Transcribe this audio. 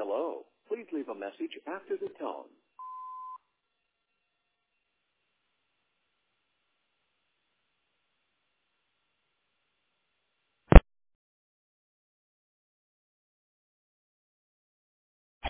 Hello. Please leave a message after the tone.